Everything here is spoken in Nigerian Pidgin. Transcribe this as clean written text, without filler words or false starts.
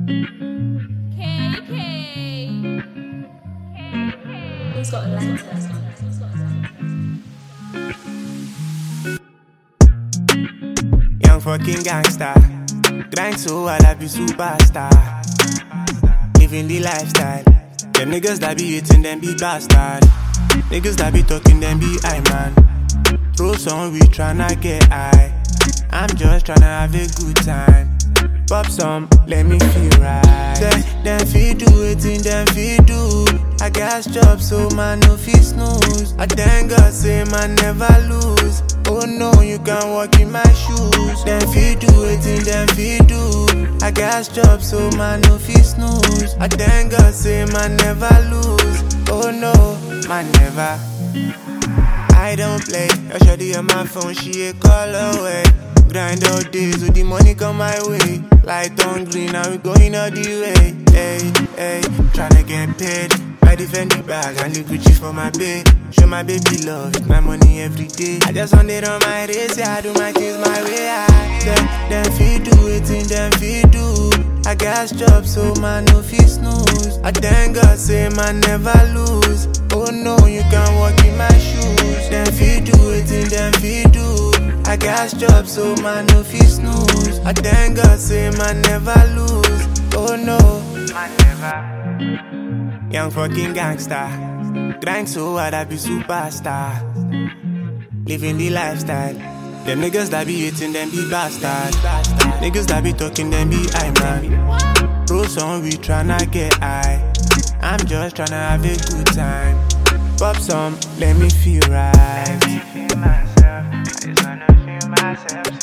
He's got a letter. Young fucking gangster, grind so hard I be superstar. Living the lifestyle. Them niggas that be hating, them be bastard. Niggas that be talking, them be high man. Throw some, we tryna get high. I'm just tryna have a good time. Pop some, let me feel right. Them feed do it in them feed do. I got job so man no fit snooze. I thank God say man never lose. Oh no, you can walk in my shoes. Them feed do it in them feed do. I got job so man no fit snooze. I thank God say man never lose. Oh no, man never. I don't play. I shawty on my phone, she a call away. Grind all days, so the money come my way. Light on green, now we going all the way. Hey, hey, tryna get paid. I defend the bag and the Gucci for my babe. Show my baby love, it's my money every day. I just want it on my race, yeah, I do my things my way. Them feed do it in them feed do. I got job so man no fit snooze. I thank God say man never lose. Oh no, you can walk in my shoes. Them feed do it in them feed do. I got job so man no fit snooze. I thank God say man never lose. Oh no, man never. Young fucking gangster, grind so hard I be superstar. Living the lifestyle. Them niggas that be hating, them be bastard. Niggas that be talking, them be high man. Throw some, we tryna get high. I'm just tryna have a good time. Pop some, let me feel right. Let me feel myself. I just wanna feel myself.